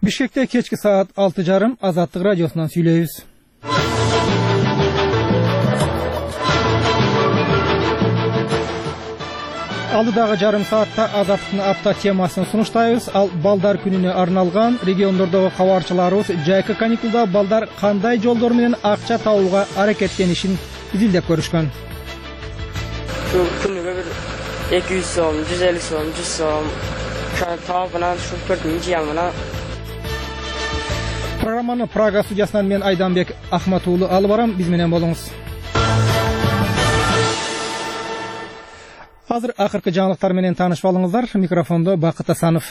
Бишкекте кечки саат 6:30 Азаттык радиосунан сүйлөйбүз. Алдыдагы жарым саатта Азаттыктын апта темасын сунуштайбыз. Ал балдар күнүнө арналган. Региондордогу кабарчыларыбыз жайкы каникулда балдар кандай жолдор менен акча табууга аракеттенишин изилдеп көрүшкөн. Күнүгө бир 200 сом, 150 сом, 100 сом. Табынан шүкүрдүн жыямына. Программаны Прага студиясынан мен Айданбек Ахматуулу алып барам. Биз менен болуңуз. Азыр акыркы жаңылыктар менен таанышып алыңыздар. Микрофондо Бакыт Асанов.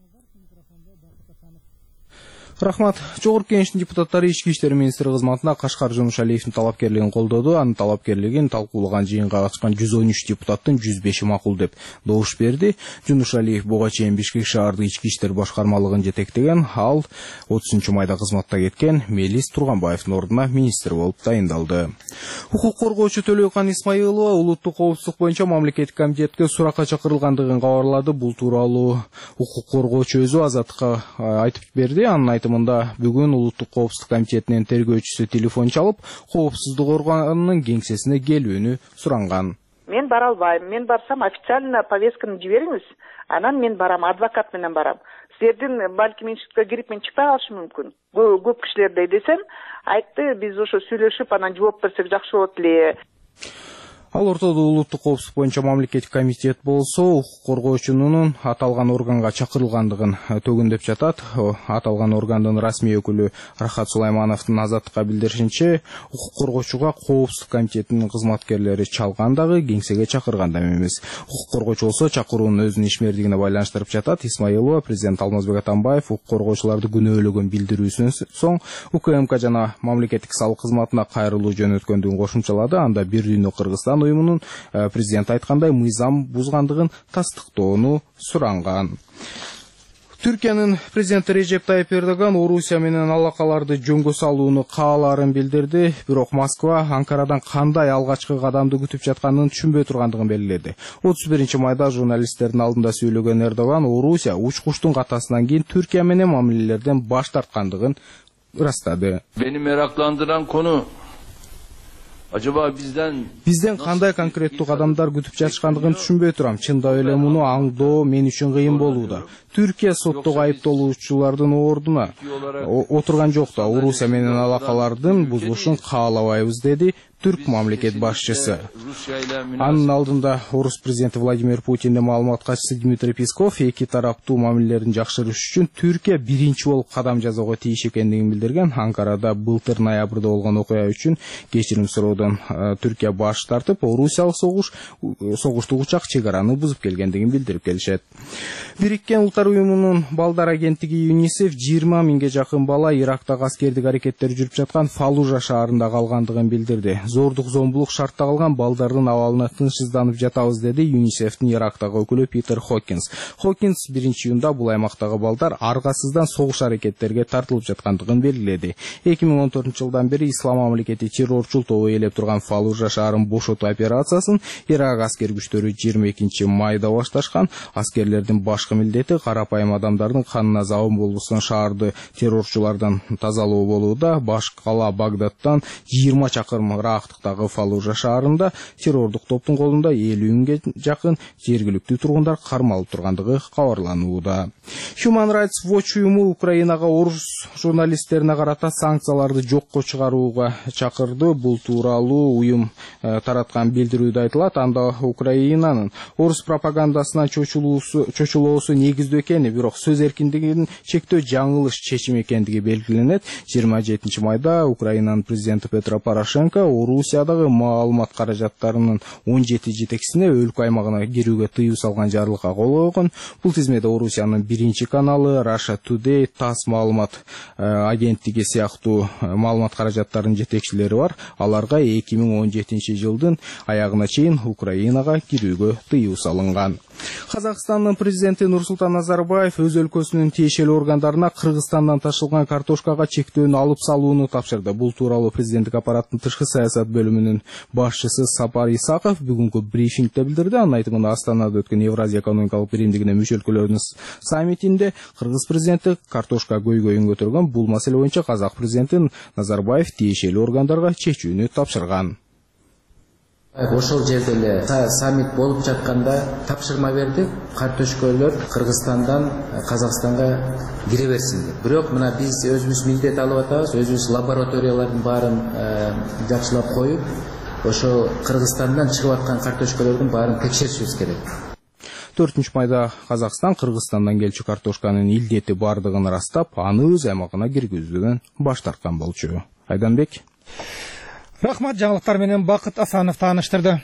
Рахмат. Жогорку Кеңештин депутаттары Ички иштер министри кызматына Кашкар Жумушалиевдин талапкерлигин колдоду. Анын талапкерлигин талкуулаган жыйынга катышкан 113 депутаттын 105 макул деп добуш берди. Жумушалиев буга чейин Бишкек шаардык ички иштер башкармалыгын жетектеген. Ал 30-майда кызматка кеткен Мелис Турганбаевдин ордуна министр болуп тайындалды. Укук коргоочу Төлөкан Исмаилова улуттук коопсуздук боюнча мамлекеттик комитетке суракка чакырылгандыгын кабарлады. Бул тууралуу укук коргоочу өзү Азаттыкка айтып берди. Анын мында бүгүн улуттук коопсуздук комитетинин тергөөчүсү телефон чалып, коопсуздук органынын кеңсесине келүүнү суранган. Мен бара албайм. Мен барсам официально повестканы жибериңиз. Анан мен барам, адвокат менен барам. Силердин балки менчикке кирип мен чыкпай калышым мүмкүн. Көп кишилердей десем, айтты, биз ошо сүйлөшүп анан жооп берсек жакшы болот эле. Ал ортодо улуттук коопсуздук боюнча мамлекеттик комитет болсо, укук коргоочунун аталган органга чакырылгандыгын төгүндөп жатат. Аталган органдын расмий өкүлү Рахат Сулаймановдун Азаттыкка билдиришинче, укук коргоочуга коопсуздук комитетинин кызматкерлери чалган дагы, кеңсеге чакырган да эмес. Укук коргоочу болсо чакыруунун өзүнүн ишмердигине байланыштырып жатат. Исмаилова президент Алмазбек Атамбаев укук коргоочуларды күнөөлөгөн билдирүүсүнөн соң УКМК жана мамлекеттик салык кызматына кайрылуу жөнөткөндүгүн кошумчалады. Анда Бир дүйнө Кыргызстан уюмунун президент айткандай мыйзам бузгандыгын тастыктоону суранган. Түркиянын президенти Режеп Тайип Эрдоган Орусия менен алакаларды жөнгө салууну каалаарын билдирди. Бирок Москва Анкарадан кандай алгачкы кадамды күтүп жатканын түшүнбөй тургандыгын белгиледи. 31-майда журналисттердин алдында сүйлөгөн Эрдоган Орусия уч-кучтун катасынан кийин Түркия менен мамилелерден баш тарткандыгын ырастады. Beni meraklandıran konu acaba бизден кандай конкреттүү кадамдар күтүп жатышкандыгын түшүнбөй турам. Чындап эле муну аңдоо мен үчүн кыйын болууда. Түркия соттогу айыпталуучулардын ордуна отурган жок да. Орусия менен алакалардын бузулушун каалабайбыз, деди Түрк мамлекет башчысы. Анын алдында орус президенти Владимир Путиндин маалымат катчысы Дмитрий Песков эки тараптуу мамилелерин жакшыртыш үчүн Түркия биринчи болуп кадам жасоого тийиш экендигин билдирген. Анкарада былтыр ноябрда болгон окуя үчүн кечирим суроодон Түркия баш тартып, Орусиялык согуштук учак чек араны бузуп келгендигин билдирип келишет. Бириккен Улуттар уюмунун балдар агенттиги ЮНИСЕФ 20 миңге жакын бала Ирактагы аскердик аракеттер жүрүп жаткан Фаллужа шаарында калгандыгын билдирди. Зордук зомбулук шартта калган балдардын абалына тынчсызданып жатабыз, деди ЮНИСЕФтин Ирактагы өкүлү Питер Хокинс. Хокинс 1-июнда бул аймактагы балдар аргасыздан согуш аракеттерге тартылып жаткандыгын белгиледи. 2014-жылдан бери Ислам мамлекети террорчул тобу ээлеп турган Фаллужа шаарын бошотуу операциясын Ирак аскер күчтөрү 22-майда башташкан. Аскерлердин башкы милдети карапайым адамдардын канына забын болгусун шаарды террорчулардан тазалоо болууда. Баш кала Багдадтан 20 чакырым ырактыктагы Фаллужа шаарында террордук топтун колунда 50-ге жакын жергиликтүү тургундар кармалып тургандыгы кабарланууда. Human Rights Watch уюму Украинага орус журналисттерине карата санкцияларды жокко чыгарууга чакырды. Бул тууралуу уюм тараткан билдирүүдө айтылат. Анда Украинанын орус пропагандасынан чочулоосу негиздүү экени, бирок сөз эркиндигин чектөө жаңылыш чечим экендиги белгиленет. 27-майда Украинанын президенти Петро Порошенко Орусиядагы маалымат каражаттарынын 17 жетекчисине өлкө аймагына кирүүгө тыюу салган жарлыкка кол койгон. Бул тизмеде Орусиянын биринчи каналы, Russia Today, TASS маалымат агенттиги сыяктуу маалымат каражаттарынын жетекчилери бар. Аларга 2017-жылдын аягына чейин Украинага кирүүгө тыюу салынган. Казакстандын президенти Нурсултан Назарбаев өз өлкөсүнүн тиешелүү органдарына Кыргызстандан ташылган картошкага чектөөнү алып салууну тапшырды. Бул тууралуу президенттик аппараттын тышкы саясат бөлүмүнүн башчысы Сапар Исаков бүгүнкү брифингде билдирди. Анын айтымында Астанада өткөн Евразия экономикалык биримдигине мүчө өлкөлөрдүн саммитинде Кыргыз президенти картошка көйгөйүн көтөргөн. Бул маселе боюнча Казак президенти Назарбаев тиешелүү органдарга чечүүнү тапшырган. Ошол жерде эле саммит болуп жатканда тапшырма берди. Картошкөлөр Кыргызстандан Казакстанга кире берсин деп. Бирок мына биз өзүбүз милдет алып атабыз, өзүбүз лабораториялардын баарын жакшылап коюп, ошо Кыргызстандан чыгып аткан картошкөлөрдүн баарын текшеришибиз керек. 4 майда Казакстан Кыргызстандан келчү картошканын илдети бардыгын ырастап, аны өз аймагына киргизүүдөн баш тарткан болчу. Айданбек. Рахмат, жаңылыктар менен Бакыт Асанов тааныштырды.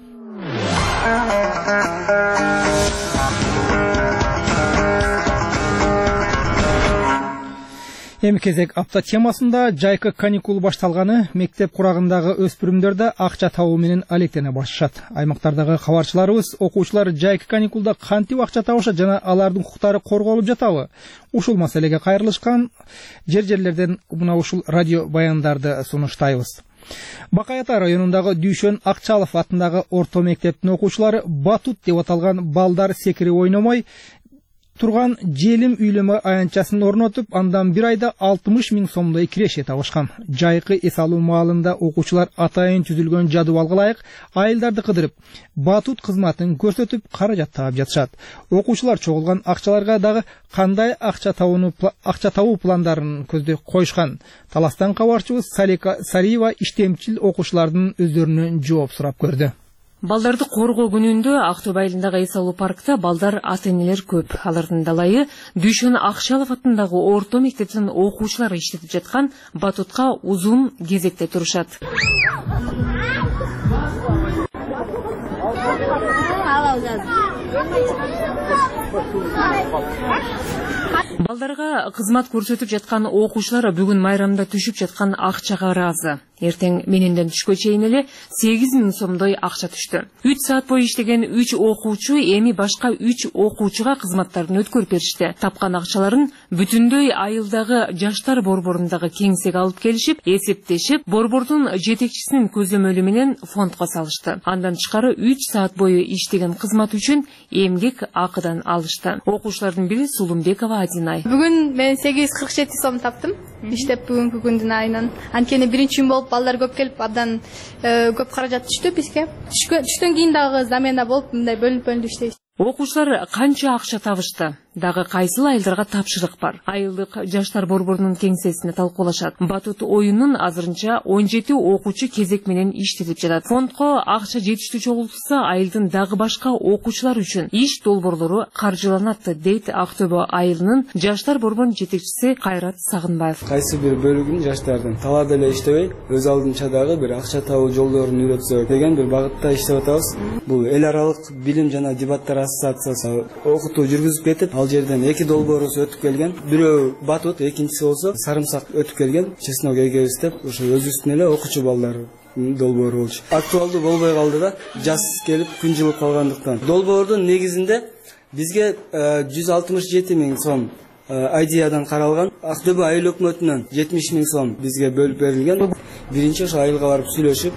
Эми кезек апта темасында жайкы каникул башталганы, мектеп курагындагы өспүрүмдөр да акча табуу менен алектене башышат. Аймактардагы кабарчыларыбыз окуучулар жайкы каникулда кантип акча табышат жана алардын укуктары корголуп жатабы? Ушул маселеге кайрылышкан жерлерден мына ушул радио баяндарды сунуштайбыз. Бакай Ата районундагы Дүйшөн Акчалов атындагы орто мектептин окуучулары батут деп аталган балдар секирип ойномой турган желим үйлөмө аянтчасын орнотуп, андан бир айда 60 000 сомдой киреше табышкан. Жайкы эс алуу маалында окуучулар атайын түзүлгөн жадыбалга ылайык айылдарды кыдырып, батут кызматын көрсөтүп, каражат таап жатышат. Окуучулар чогулган акчаларга дагы кандай акча табуу пландарын көздөй коюшкан. Таластан кабарчыбыз Салика Сариева иштемчил окуучулардын өздөрүнөн жооп сурап көрдү. Балдарды коргоо күнүндө Актөбө айылындагы эс алуу паркта балдар ата-энелер көп. Алардын далайы Дүйшөн Акчалов атындагы орто мектептин окуучулары иштетип жаткан батутка узун кезекте турушат. Балдарга кызмат көрсөтүп жаткан окуучулар бүгүн майрамда түшүп жаткан акчага ыраазы. Эртең мененден түшкө чейин эле 8 000 сомдой акча түштү. 3 саат бою иштеген 3 окуучу эми башка 3 окуучуга кызматтарын өткөрүп беришти. Тапкан акчаларын бүтүндөй айылдагы жаштар борборундагы кеңсеге алып келишип, эсептешип, борбордун жетекчисинин көзөмөлү менен фондко салышты. Андан тышкары 3 саат бою иштеген кызмат үчүн эмгек акыдан алышты. Окуучулардын бири Сулумбекова Адинай. Бүгүн мен 847 сом таптым. Иштеп бүгүнкү күндүн айынан. Анткени биринчи күн болуп балдар көп келип, абдан көп каражат түштү бизге. Түштөн кийин дагы замена болуп, мындай бөлүнүп иштейбиз. Окуучулар канча акча табышты? Дагы кайсыл айылдарга тапшырык бар? Айылдык жаштар борборунун кеңсесинде талкуулашат. Батут оюнун азырынча 17 окуучу кезек менен иштетип жатат. Фондко акча жетиштүү чогултса, айылдын дагы башка окуучулар үчүн иш долбоорлору каржыланат, дейт Актөбө айылынын жаштар борборунун жетекчиси Кайрат Сагынбаев. Кайсы бир бөлүгүн жаштардын талаада эле иштебей, өз алдынча дагы бир акча табуу жолдорун үйрөтсө деген бир багытта иштеп атабыз. Бул эл аралык билим жана дебаттар ассоциациясы окутуу жүргүзүп кетип, ал жерден 2 долбоорубуз өтүп келген. Бирөө батут, экинчиси болсо сарымсак өтүп келген. Чеснок эгебиз деп, ошо өзүбүздүн эле окуучу балдар долбоору болчу. Актуалдуу болбой калды да, жаз келип күн жылып калгандыктан. Долбоордун негизинде бизге 167 000 сом айдиядан каралган. Актөбө айыл өкмөтүнөн 70 000 сом бизге бөлүп берилген. Биринчи ошо айылга барып сүйлөшүп,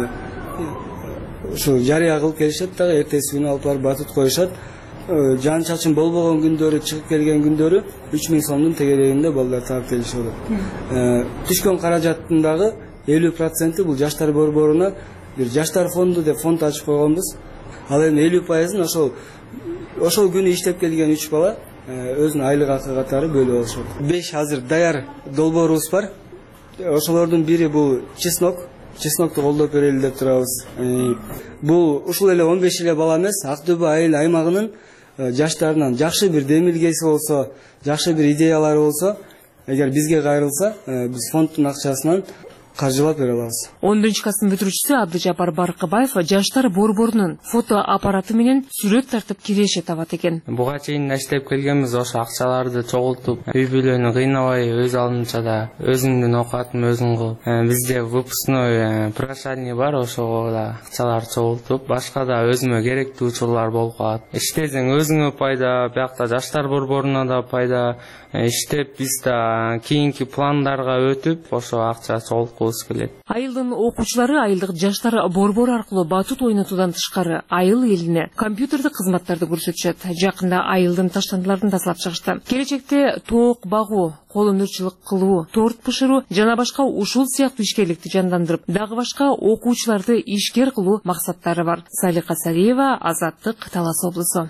ошо жарыя кылып келишет дагы, эртеси күнү алып барып батут коюшат. Жан чачын болбогон күндөрү, чыгып келген күндөрү 3 000 сомдун тегерегинде балдар таап келишет. Түшкөн каражаттын дагы 50% бул жаштар борборуна бир жаштар фонду деп фонд ачып койгонбуз. Ал эми 50% ошол күнү иштеп келген 3 бала өзүнүн айлык акы катары бөлүп алышат. 5 азыр даяр долбоорубуз бар. Ошолордун бири бул чеснокты колдоп берели деп турабыз. Бул ушул эле 15 эле бала эмес, Актөбө айыл аймагынын жаштарынан жакшы бир демилгеси болсо, жакшы бир идеялары болсо, эгер бизге кайрылса, биз фонддун акчасынан каржылап бере алабыз. 10-касым бүтүрүүчүсү Абдыжапар Баркыбаев жаштар борборунун фото аппараты менен сүрөт тартып киреше табат экен. Буга чейин иштеп келгенбиз, ошо акчаларды чогултуп, үй бүлөнү кыйнабай, өз алдынча да өзүңдүн оокатын өзүң кылып, бизде выпускной прошение бар, ошого да акчалар чогултуп, башка да өзүмө керектүү учурлар болуп калат. Иштесең өзүңө пайда, биякта жаштар борборуна да пайда. Иштеп биз да кийинки пландарга өтүп, ошо акча чогулткубуз келет. Айылдын окуучулары айылдык жаштар борбору аркылуу батут ойнотуудан тышкары айыл элине компьютердик кызматтарды көрсөтүшөт. Жакында айылдын таштандыларын тазалап чыгышты. Келечекте тоок багуу, кол өнөрчүлүк кылуу, торт бышыруу жана башка ушул сыяктуу ишкерликти жандандырып, дагы башка окуучуларды ишкер кылуу максаттары бар. Салика Сариева, Азаттык, Талас облусу.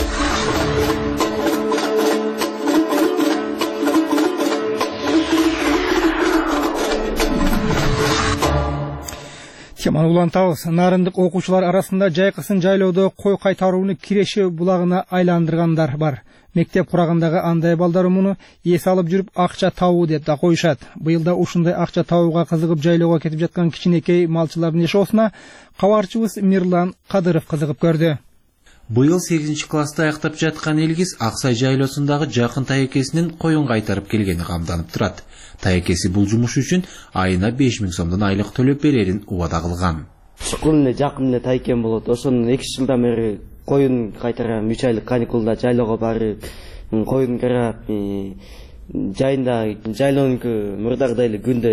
Теманы улантабыз. Нарындык окуучулар арасында жайкысын жайлоодо кой кайтарууну Киреше булагына айландыргандар бар. Мектеп курагындагы андай балдар муну эс алып жүрүп акча табуу деп да коюшат. Быйылда ушундай акча табууга кызыгып жайлоого кетип жаткан кичинекей малчылардын жашоосуна кабарчыбыз Мирлан Кадыров кызыгып көрдү. Быйыл 8-класста аяктап жаткан Элгиз Аксай жайлоосундагы жакын таекесинин коюн кайтарып келгени камданып турат. Таекеси бул жумуш үчүн айына 5000 сомдон айлык төлөп берерин убада кылган. Школ эле жакын эле таекем болот. Ошону 2 жылдан бери коюн кайтарам, 3 айлык каникулда жайлоого барып, коюн карап, жайында жайлоонуку мурдагыдай эле күндө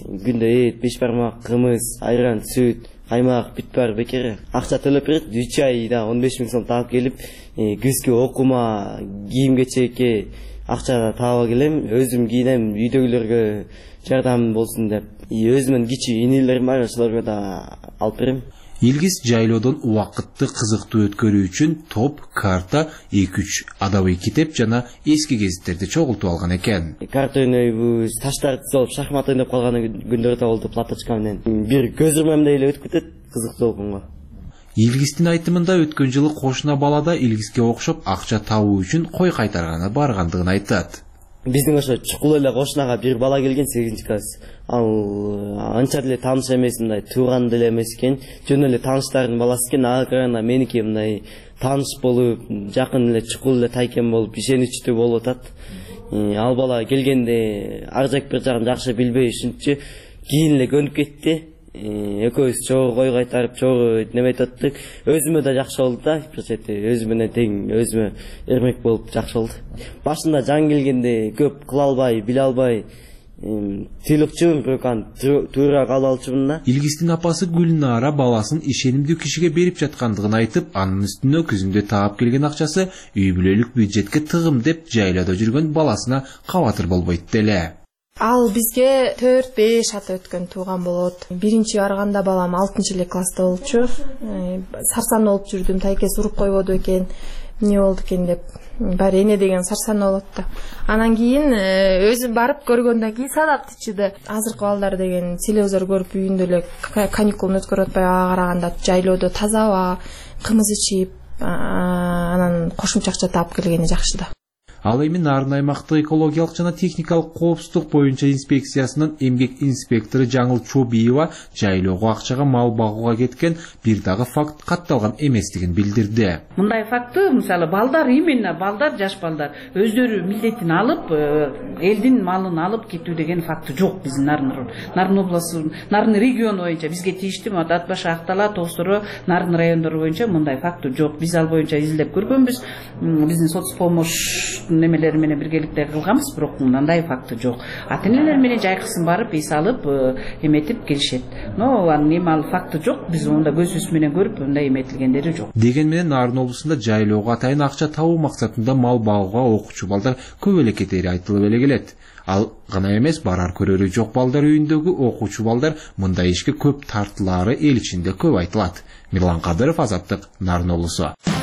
эт, беш бармак, кымыз, айран, сүт, каймак, бүт бар бекер. Акча төлөп берет, 3 айда 15 000 сом таап келип, күзгү окума, кийим кечекке акча таап келем, өзүм кийинем, үйдөгүлөргө жардам болсун деп. Өзүмдүн кичи инилерим бар, ошолорго да алып берем. Элгиз жайлоодон убакытты кызыктуу өткөрүү үчүн топ, карта, 2-3 адабый китеп жана эски гезиттерди чогултуп алган экен. Карта ойнойбуз, таштарды салып шахмат ойноп калган күндөр да болду платочка менен. Бир көз урмамдай эле өтүп кетет, кызыктуу болгонго. Элгиздин айтымында өткөн жылы кошуна балада Элгизге окшоп акча табуу үчүн кой кайтарганы баргандыгын айтат. Биздин ошо чукул эле кошунага бир бала келген 8-класс. Ал анча деле тааныш эмес, мындай тууган деле эмес экен. Жөн эле тааныштардын баласы экен. Ага меники мындай тааныш болуп, жакын эле чукул эле тайкем болуп, ишеничтүү болуп атат. Ал бала келгенде ар жак бир жагын жакшы билбей ушунчу кийин эле көнүп кетти. Экөөбүз чогуу кой кайтарып, чогуу неме өттүк. Өзүмө да жакшы болду да, бир чети өзүм менен тең, өзүмө эрмек болуп жакшы болду. Башында жан келгенде көп кыла албай, биле албай, тыйлыкчумун, бирок аны туура кала алчумун да. Элгиздин апасы Гүлнара баласын ишенимдүү кишиге берип жаткандыгын айтып, анын үстүнө күзүндө таап келген акчасы үй бүлөлүк бюджетке тыгым деп жайлоодо жүргөн баласына кабатыр болбойт деле. Ал бизге 4-5 ата өткөн тууган болот. Биринчи барганда балам 6-эле класста болчу. Сарсан болуп жүрдүм, тайкес уруп койбоду экен. Эмне болду экен деп. Баары эне деген сарсан болот да. Анан кийин өзүм барып көргөндөн кийин садап тичиди. Азыркы балдар деген телевизор көрүп үйүндө эле каникулун өткөрүп атпай, ага караганда жайлоодо таза аба, кымыз ичип, анан кошумча акча таап келгени жакшы да. Ал эми Нарын аймактык экологиялык жана техникалык коопсуздук боюнча инспекциясынын эмгек инспектору Жаңыл Чобиева жайлоого акчага мал багууга кеткен бир дагы факт катталган эместигин билдирди. Мындай факты, мисалы балдар, именно балдар, жаш балдар өздөрү милдетин алып, элдин малын алып кетүү деген факты жок биздин Нарын обласу, Нарын региону боюнча бизге тийиштүү Ат башы, Актала, Тоостору, Нарын райондору боюнча мындай факты жок. Биз ал боюнча изилдеп көргөнбүз. Биздин соцпомощь немелери менен биргеликте кылганбыз, бирок мындай факты жок. Ата-энелер менен жайкысын барып эс алып эметип келишет. Но анын эми ал факты жок. Биз онда көзүбүз менен көрүп мындай эметилгендери жок. Деген менен Нарын облусунда жайлоого атайын акча табуу максатында мал багууга окуучу балдар көп эле кетери айтылып эле келет. Ал гана эмес, барар көрөрү жок балдар үйүндөгү окуучу балдар мындай ишке көп тартылаары эл ичинде көп айтылат. Мирлан Кадыров, Азаттык, Нарын облусу.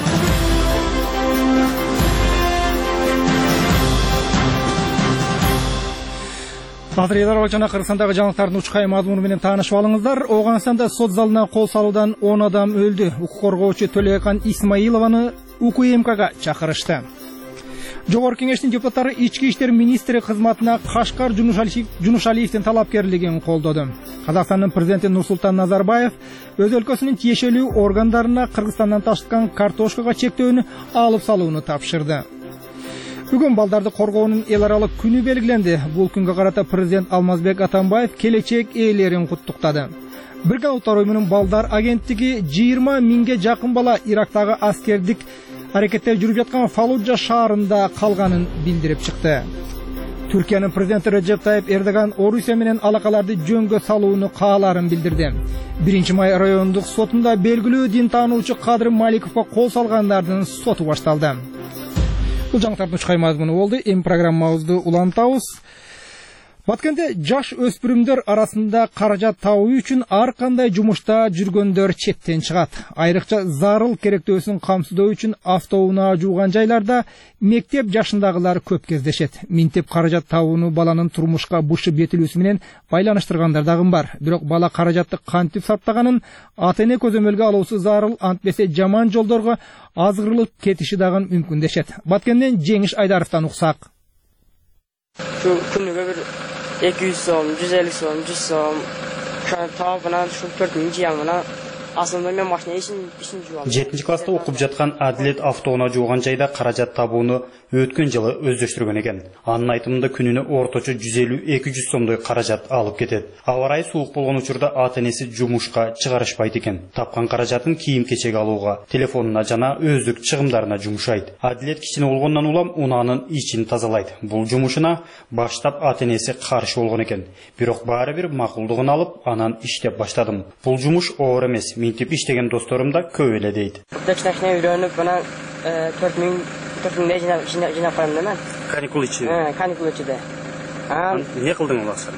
Азыр жана Кыргызстандагы жаңылыктардын учкай мазмуну менен таанышып алыңыздар. Оганстанда сот залына кол салуудан 10 адам өлдү. Укук коргоочу Төлөкан Исмаилованы УКМКга чакырышты. Жогорку Кеңештин депутаттары ички иштер министри кызматына Кашкар Жунушалиевдин талапкерлигин колдоду. Казакстандын президенти Нурсултан Назарбаев өз өлкөсүнүн тиешелүү органдарына Кыргызстандан ташыткан картошкага чектөөнү алып салууну тапшырды. Бүгүн балдарды коргоонун эл аралык күнү белгиленди. Бул күнгө карата президент Алмазбек Атамбаев келечек ээлерин куттуктады. Биргин Улуттар уюмунун балдар агенттиги 20 миңге жакын бала Ирактагы аскердик аракеттер жүрүп жаткан Фаллуджа шаарында калганын билдирип чыкты. Түркиянын президенти Реджеп Тайип Эрдоган Орусия менен алакаларды жөнгө салууну кааларын билдирди. 1-май райондук сотунда белгилүү дин таануучу Кадыр Маликовго кол салгандардын соту башталды. Бул жаңылыктардын учкай мазмуну болду. Эми программабызды улантабыз. Баткенде жаш өспүрүмдөр арасында каражат табуу үчүн ар кандай жумушта жүргөндөр четтен чыгат. Айрыкча зарыл керектөөсүн камсыздоо үчүн автоунаа жууган жайларда мектеп жашындагылар көп кездешет. Минтеп каражат табууну баланын турмушка бышып жетилүүсү менен байланыштыргандар дагы бар. Бирок бала каражатты кантип сактаганын ата-эне көзөмөлгө алуусу зарыл, антпесе жаман жолдорго азгырылып кетиши дагы мүмкүн дешет. Баткенден Жеңиш Айдаровдон уксак. Күнүгө бир 200 сом, 150 сом, 100 сом. Табынан ушул 4 жыямына Aslında men машина ишин жууам. 7-класста окуп жаткан Адилет автоунаа жууган жайда каражат табууну өткөн жылы өздөштүргөн экен. Анын айтымында күнүнө орточо 150-200 сомдой каражат алып кетет. Аба ырайы суук болгон учурда ата-энеси жумушка чыгарышпайт экен. Тапкан каражатын кийим-кечек алууга, телефонуна жана өздүк чыгымдарына жумушайт. Адилет кичине болгондон улам унаанын ичин тазалайт. Бул жумушуна баштап ата-энеси каршы болгон экен. Бирок баары бир макулдугун алып, анан иштеп баштадым. Бул жумуш оор эмес. Минтип иштеген досторум да көп эле дейт. Дечнашне үйрөнүп, мына 4000 жинап коем да мен. Каникул ичи. Каникул ичиде. Не кылдың улаксың?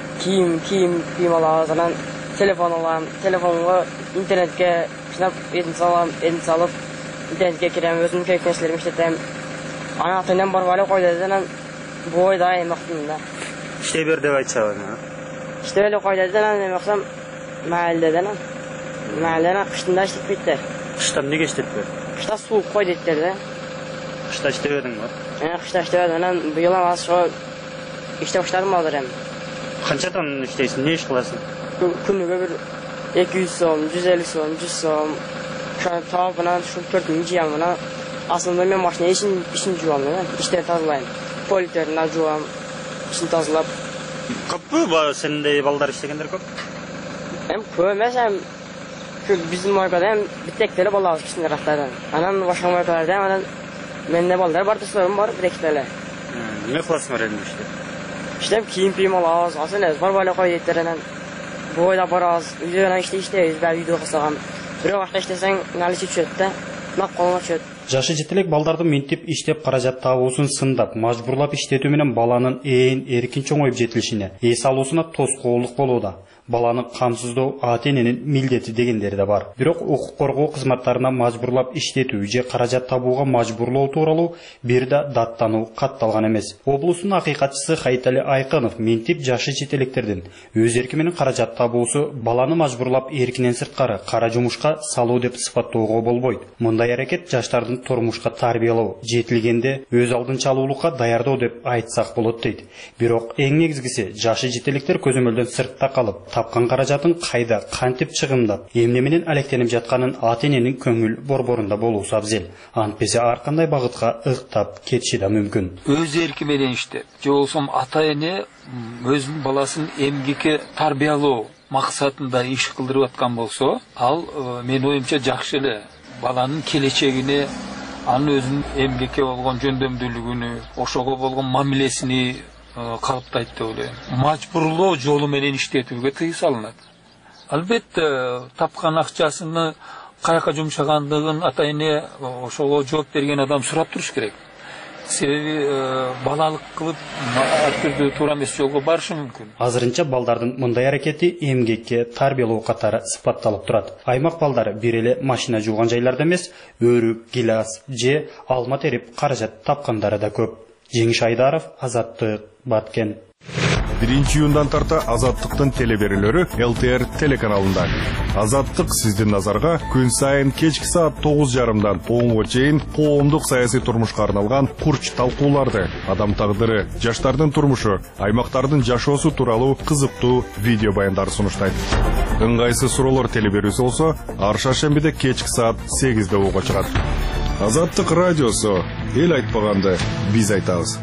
Кийим алабыз, анан телефон алам, телефонго интернетке жинап, эдин салып, интернетке кирем, өзүмдүн керек нерселерди иштетем. Анан ата-энем барып эле койду, анан бой да эмактым да. İşte bir de açalım. İşte öyle koyduğundan annem baksam mahalleden an. Mahalleden kışında işlik bitti. Kıştan ne geçti? Kışta soğuk koydu ettirdi. Kışta işte verdin mi? Kışta işte verdim. Ben bu yılan az şu işte başlarım alır hem. Kaçadan işteysin? Ne iş kılasın? Günlüğe bir 200 som, 150 som, 100 som. Şu an tavabına şu 4000 ciyamına. Aslında ben maşina işin juvam. İşte tazulayım. Politlerini juvam. İşini tazılap. Köp mü senin de ballar işleyenler köp? Hem köp emas hem bizim markada hem bir tek tele bal alışıp işini raftadan. Anan başka markalarda hem anan mende ballar var da sorun var bir tek tele. Ne klasın var elim işte? İşte kiyim alağız. Aslında var böyle koyuyetler anan. Bu oyda baraz. Videodan işte ben video kısağım. Bir vakti işlesen nalisi çötte. Nak koluna çöt. Жашы жетелек балдарды минтип иштеп каражат табуусун сындап, мажбурлап иштетүү менен баланын эркин чоңоюп жетилишине, эс алуусуна тоскоолдук болууда. Баланы камсыздоо ата-эненин милдети дегендери да бар. Бирок укук коргоо кызматтарына мажбурлап иштетүү же каражат табууга мажбурлоо тууралуу бир да даттануу катталган эмес. Облустун акыйкатчысы Хайтали Айкынов минтип жашы жетелектердин өз эрки менен каражат табуусу баланы мажбурлап эркинен сырткары кара жумушка салуу деп сыпаттоого болбойт. Мындай аракет жаштардын турмушка тарбиялоо, жетилгенде өз алдынча алуулукка даярдоо деп айтсак болот дейт. Бирок эң негизгиси жашы жетелектер көзөмөлдөн сыртта калып, тапкан каражатын кайда кантип чыгымдап, эмне менен алектенип жатканын ата-эненин көңүл борборунда болуусу абзел. Антпесе ар кандай багытка ыктап кетиши да мүмкүн. Өз эрки менен иштеп, же болсо ата-эне өзүнүн баласын эмгекке тарбиялоо максатында иш кылдырып аткан болсо, ал менин оюмча жакшы эле. Баланын келечегине, анын өзүнүн эмгекке болгон жөндөмдүүлүгүнү, ошого болгон мамилесини калыптайт деп ойлойм. Мажбурлоо жолу менен иштетүүгө тыюу салынат. Албетте тапкан акчасыны каяка жумшагандыгын ата-эне ошого жооп берген адам сурап туруш керек. Себеби балалык кылып ар түрдүү туура эмес жолго барышы мүмкүн. Азырынча балдардын мындай аракети эмгекке тарбиялоо катары сыпатталып турат. Аймак балдары бир эле машина жууган жайларда эмес, өрүк, гилас же алма терип каражат тапкандары да көп. Жеңиш Айдаров, Азаттык, Баткен. 1-июндан тарта Азаттыктын телеберүүлөрү ЛТР телеканалында. Азаттык сиздин назарга күн сайын кечки саат 9:30дан 10:00 чейин коомдук саясий турмушка арналган курч талкууларды, адам тагдыры, жаштардын турмушу, аймактардын жашоосу тууралуу кызыктуу видео баяндарды сунуштайт. Ыңгайсыз суроолор телеберүүсү болсо, ар шаршембиде кечки саат 8:00 уга чыгат. Азаттык радиосу, эл айтпаганды биз айтабыз.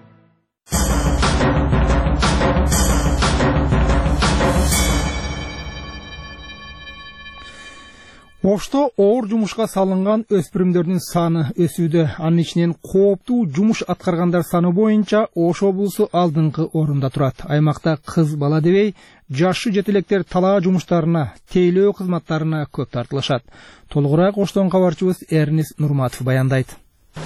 Ошто оор жумушка салынган өспүрүмдөрдүн саны өсүүдө. Анын ичинен кооптуу жумуш аткаргандар саны боюнча Ош облусу алдыңкы орунда турат. Аймакта кыз бала дебей, жашы жетелектер талаа жумуштарына, тейлөө кызматтарына көп тартылышат. Толугураак Оштон кабарчыбыз Эрнис Нурматов баяндайт.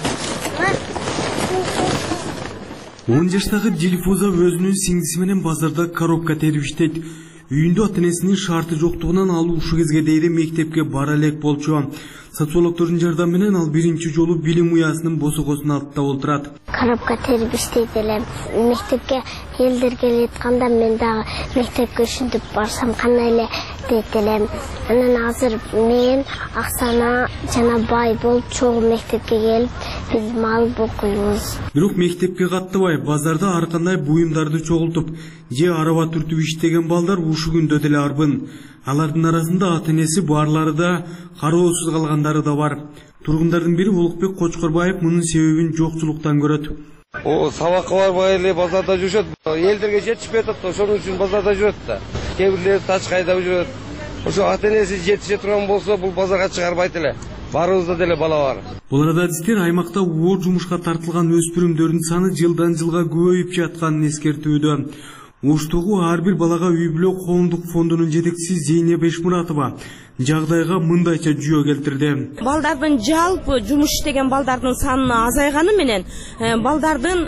10 жаштагы Дилфуза өзүнүн сиңдиси менен базарда коробка терип иштейт. Үйүндө ата-энесинин шарты жоктугунан ал ушул кезге дейин мектепке бара элек болчу. Социологдордун жардамы менен ал биринчи жолу билим уясынын босогосунун алтында олтурат. Коробка терип иштейт элем. Мектепке элдер келетканда мен дагы мектепке ушинтип барсам кандай эле дейт элем. Анан азыр мен Аксана жана бай болуп чогуу мектепке келип, биз мал окуйбуз. Бирок мектепке каттабай, базарда ар кандай буюмдарды чогултуп, же араба түртүп иштеген балдар ушул күндө деле арбын. Алардын арасында ата-энеси барлары да, кароосуз калгандары да бар. Тургундардын бири Улукбек Кочкорбаев мунун себебин жокчулуктан көрөт. Сабакка барбай эле базарда жүрүшөт. Элдерге жетишпей атат, ошонун үчүн базарда жүрөт да. Кээ бирлери тач кайдап жүрөт. Ошо ата-энеси жетише турган болсо, бул базарга чыгарбайт эле. Барыбызда деле бала бар. Бул арада адистер аймакта оор жумушка тартылган өспүрүмдөрдүн саны жылдан жылга көбөйүп жатканын эскертүүдө. Оштогу ар бир балага үй бүлө коомдук фондунун жетекчиси Зейнеп Эшмуратова жагдайга мындайча жүйө келтирди. Балдардын жалпы жумуш иштеген балдардын саны азайганы менен балдардын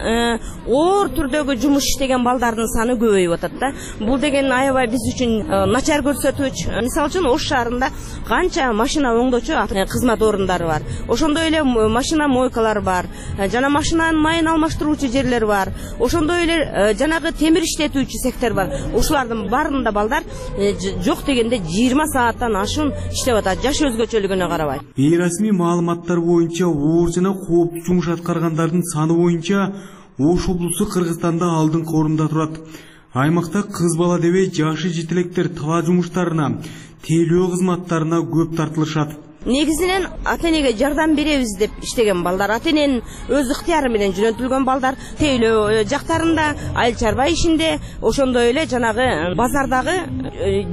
оор түрдөгү жумуш иштеген балдардын саны көбөйүп атат да. Бул деген аябай биз үчүн начар көрсөтүүч. Мисалы үчүн Ош шаарында канча машина оңдоочу кызмат орундары бар. Ошондой эле машина мойкалар бар. Жана машинанын майын алмаштыруучу жерлер бар. Ошондой эле жанагы темир иштетүүчү сектор бар. Ушулардын баарында балдар жок дегенде 20 сааттан ашуун иштеп атат, жаш өзгөчөлүгүнө карабай. Бейрасмий маалыматтар боюнча оор жана кооптуу жумуш аткаргандардын саны боюнча Ош облусу Кыргызстанда алдыңкы орунда турат. Аймакта кыз бала дебей жашы жетелектер талаа жумуштарына, тейлөө кызматтарына көп тартылышат. Негизинен ата-энеге жардам беребиз деп иштеген балдар, ата-эненин өз ыктыяры менен жөнөтүлгөн балдар тейлөө жактарында, айыл чарба ишинде, ошондой эле жанагы базардагы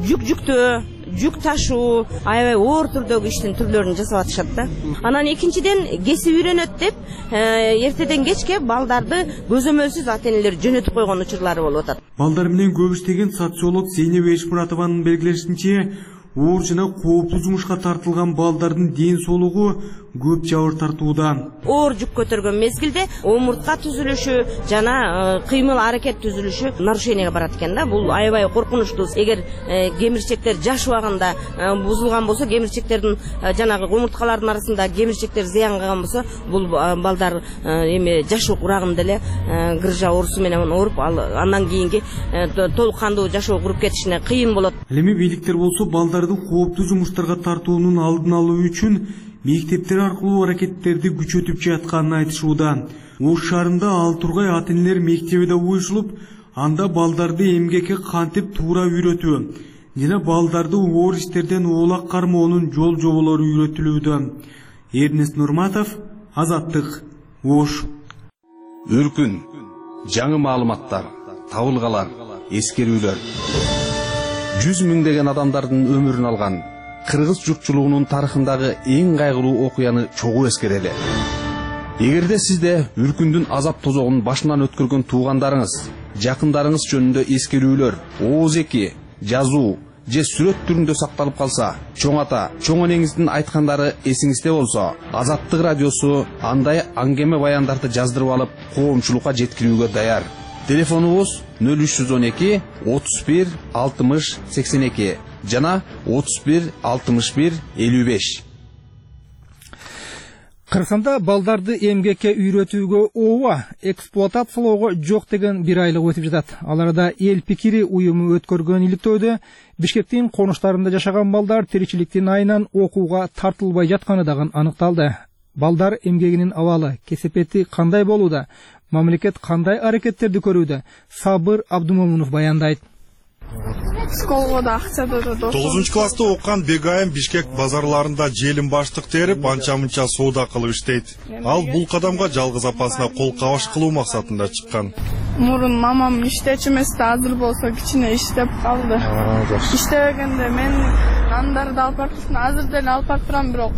жүк ташуу, аябай оор түрдөгү иштин түрлөрүн жасап атышат да. Анан экинчиден кесип үйрөнөт деп, эртеден кечке балдарды көзөмөлсүз ата-энелер жөнөтүп койгон учурлары болуп атат. Балдар менен көп иштеген социолог Зейнеп Эшмуратованын белгилешинче, оор жана кооптуу жумушка тартылган балдардын ден соолугу көп жабыр тартууда. Оор жүк көтөргөн мезгилде омуртка түзүлүшү жана кыймыл аракет түзүлүшү нарушенияга барат экен да. Бул аябай коркунучтуу. Эгер кемирчектер жаш убагында бузулган болсо, кемирчектердин жанагы омурткалардын арасында кемирчектер зыян кылган болсо, бул балдар эми жаш урагында эле грыжа оорусу менен ооруп, андан кийинки толук кандуу жашоо куруп кетишине кыйын болот. Эми бийликтер болсо балдардын кооптуу жумуштарга тартуунун алдын алуу үчүн мектептер аркылуу аракеттерди күчөтүп жатканын айтышууда. Ош шаарында Ал Тургай ата-энелер мектеби да уюшулуп, анда балдарды эмгекке кантип туура үйрөтүү жана балдарды оор иштерден оолак кармоонун жол жоболору үйрөтүлүүдө. Эрнис Нурматов, Азаттык, Ош. Үркүн, жаңы маалыматтар, табылгалар, эскерүүлөр. 100 миңдеген адамдардын өмүрүн алган кыргыз журтчулугунун тарыхындагы эң кайгылуу окуяны чогуу эскерели. Эгерде сизде үркүндүн азап тозогун башынан өткөргөн туугандарыңыз, жакындарыңыз жөнүндө эскерүүлөр, ооз-эки, жазуу же сүрөт түрүндө сакталып калса, чоң ата, чоң энеңиздин айткандары эсиңизде болсо, Азаттык радиосу андай аңгеме баяндарды жаздырып алып, коомчулукка жеткирүүгө даяр. Телефонубуз 0312 31 60 82 жана 31 61 55. Кыргызстанда балдарды эмгекке үйрөтүүгө ооба, эксплуатациялоого жок деген бир айлык өтүп жатат. Аларда эл пикири уюму өткөргөн иликтөөдө Бишкектин конуштарында жашаган балдар тиричиликтин айынан окууга тартылбай жатканы дагы аныкталды. Балдар эмгегинин абалы, кесепети кандай болууда? Мамлекет кандай аракеттерди көрүүдө? Сабыр Абдумомунов баяндайт. Школго да акча берет. 9 класста окуган Бегайым Бишкек базарларында желим баштык терип, анча-мынча соода кылып иштейт. Ал бул кадамга жалгыз апасына кол кабыш кылуу максатында чыккан. Мурун мамам иштечү эмес, азыр болсо кичине иштеп калды. Иштебегенде мен нандарды алып барып турдум, азыр деле алып барып турам, бирок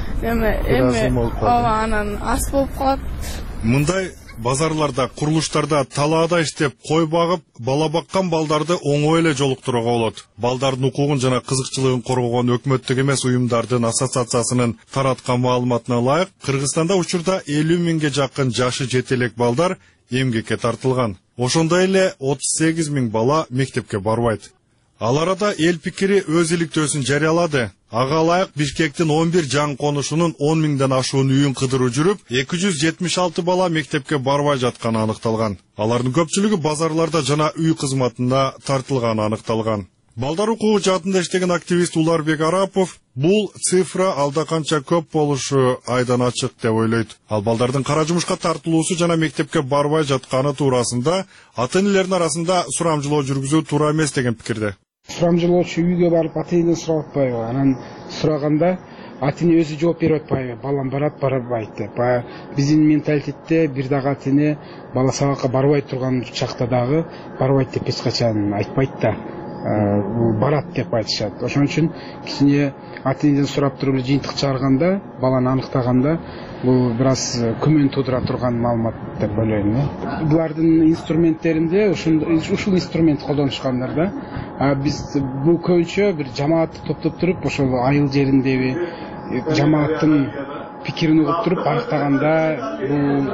эми анан ас болуп калат. Мындай базарларда, курулуштарда талаада иштеп, кой багып, бала баккан балдарды оңой эле жолуктурууга болот. Балдардын укугун жана кызыкчылыгын коргогон өкмөттүк эмес уюмдардын ассоциациясынын тараткан маалыматына ылайык, Кыргызстанда учурда 50 миңге жакын жашы жете элек балдар эмгекке тартылган. Ошондой эле 38 миң бала мектепке барбайт. Ал арада эл пикири өз иликтөөсүн жарыялады. Ага ылайык Бишкектин 11 жан конушунун 10 миңден ашуун үйүн кыдыруу жүрүп, 276 бала мектепке барбай жатканы аныкталган. Алардын көпчүлүгү базарларда жана үй кызматында тартылганы аныкталган. Балдар укугу жаатында иштеген активист Уларбек Арапов бул цифра алда канча көп болушу айдан ачык деп ойлойт. Ал балдардын кара жумушка тартылуусу жана мектепке барбай жатканы туурасында ата-энелердин арасында сурамжылоо жүргүзүү туура эмес деген пикирде. Сурамжылоочу үйгө барып ата-энеден сурап атпайбы? Анан сураганда ата-эне өзү жооп берип атпайбы? Балам барат, барбайт деп. Биздин менталитетте бир дагы ата-эне бала сабакка барбай турган чакта дагы барбайт деп эч качан айтпайт да. Барат деп айтышат. Ошон үчүн кичине ата-энеден сурап туруп жыйынтык чыгарганда, баланы аныктаганда бул бир аз күмөн туудура турган маалымат деп ойлойм. Булардын инструменттеринде ушул инструмент колдонушкандар да. Биз бул көбүнчө бир жамаатты топтоп туруп, ошол айыл жериндеби жамааттын пикирин угуп туруп аныктаганда бул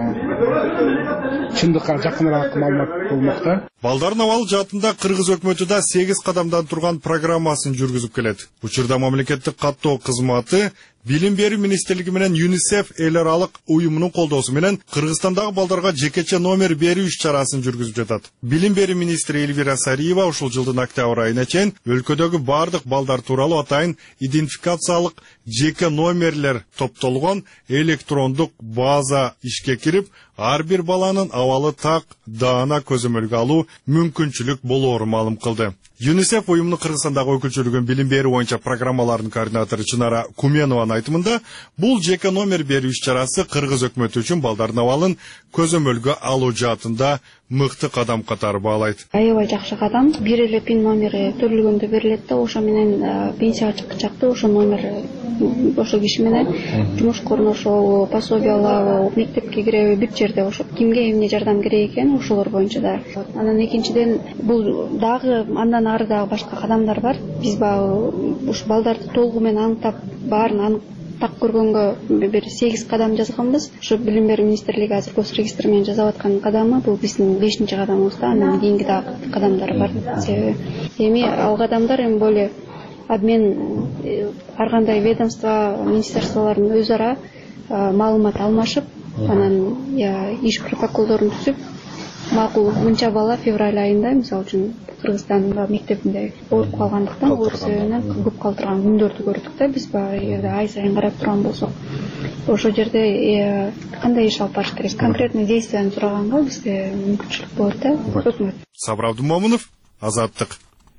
чындыкка жакыныраак маалымат болмокта. Балдардын абалы жаатында Кыргыз өкмөтү да 8 кадамдан турган программасын жүргүзүп келет. Учурда мамлекеттик каттоо кызматы Билим берүү министрлиги менен ЮНИСЕФ эл аралык уюмунун колдоосу менен Кыргызстандагы балдарга жекече номер берүү иш-чарасын жүргүзүп жатат. Билим берүү министри Эльвира Сариева ушул жылдын октябрь айына чейин өлкөдөгү бардык балдар тууралуу атайын идентификациялык жеке номерлер топтолгон электрондук база ишке кирип, ар бир баланын абалы так, даана көзөмөлгө алуу мүмкүнчүлүк болоорун маалым кылды. ЮНИСЕФ уюмунун Кыргызстандагы өкүлчүлүгүнүн билим берүү боюнча программаларынын координатору Чынара Куменованын айтымында, бул жеке номер берүү иш-чарасы Кыргыз өкмөтү үчүн балдардын абалын көзөмөлгө алуу жаатында мыкты кадам катары баалайт. Аябай жакшы кадам. Бир эле пин номери төрөлгөндө берилет да, ошо менен пенсияга чыккычакты, ошо номер ошо киши менен жумушкорун ошол пособие алабы, мектепке киреби, бир жерде ошо кимге эмне жардам керек экен, ошолор боюнча да. Анан экинчиден бул дагы андан ары дагы башка кадамдар бар. Биз баягы ушу балдарды толугу менен аныктап, баарын так көргөнгө бир 8 кадам жазганбыз. Ошо билим берүү министрлиги азыр госрегистр менен жасап аткан кадамы бул биздин 5-кадамыбыз да, андан кийинки дагы кадамдар бар. Себеби эми ал кадамдар эми более обмен, ар кандай ведомство, министрликтер өз ара маалымат алмашып, анан иш протоколдорун түзүп, макул мынча бала февраль айында, мисалы үчүн Кыргызстандын мектебинде ооруп калгандыктан, оор себебинен көп калтырган күндөрдү көрдүк да, биз баягы ай сайын карап турган болсок, ошол жерде кандай иш алып барыш керек, конкретный действияны сураганга бизде мүмкүнчүлүк болот да. Өкмөт. Сабыр Абдумомунов, Азаттык.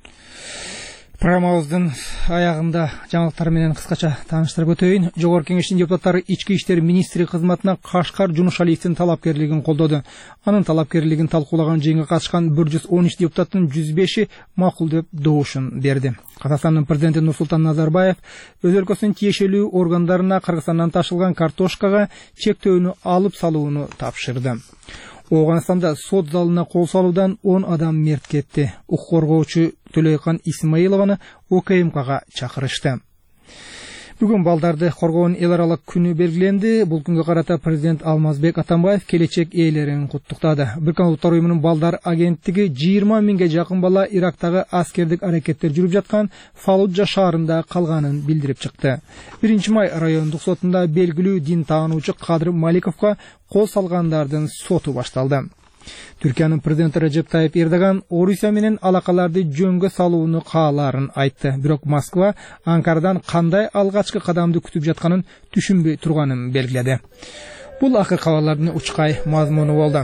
Программабыздын аягында жаңылыктар менен кыскача тааныштырып өтөйүн. Жогорку Кеңештин депутаттары Ички иштер министри кызматына Кашкар Жунушалиевдин талапкерлигин колдоду. Анын талапкерлигин талкуулаган жыйынга катышкан 113 депутаттын 105-и макул деп доошун берди. Казакстандын президенти Нурсултан Назарбаев өз өлкөсүнүн тиешелүү органдарына Кыргызстандан ташылган картошкага чектөөнү алып салууну тапшырды. Оганстанда сот залына кол салуудан 10 адам мерт кетти. Укук коргоочу Төлөйкан Исмаилованы ОКМКга чакырышты. Бүгүн балдарды коргоонун эл аралык күнү белгиленди. Бул күнгө карата президент Алмазбек Атамбаев келечек ээлерин куттуктады. Бириккен Улуттар уюмунун балдар агенттиги 20 миңге жакын бала Ирактагы аскердик аракеттер жүрүп жаткан Фалуджа шаарында калганын билдирип чыкты. 1-май райондук сотунда белгилүү дин таануучу Кадыр Маликовго кол салгандардын соту башталды. Түркиянын президенти Режеп Тайип Эрдоган Орусия менен алакаларды жөнгө салууну каалаарын айтты. Бирок Москва Анкарадан кандай алгачкы кадамды күтүп жатканын түшүнбөй турганын белгиледи. Бул акыркы кабарлардын учкай мазмуну болду.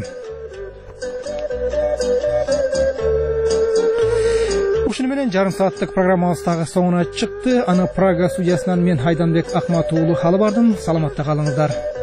Ушуну менен жарым сааттык программабыз дагы соңуна чыкты. Аны Прага студиясынан мен Хайданбек Акматуулу алып бардым. Саламатта калыңыздар.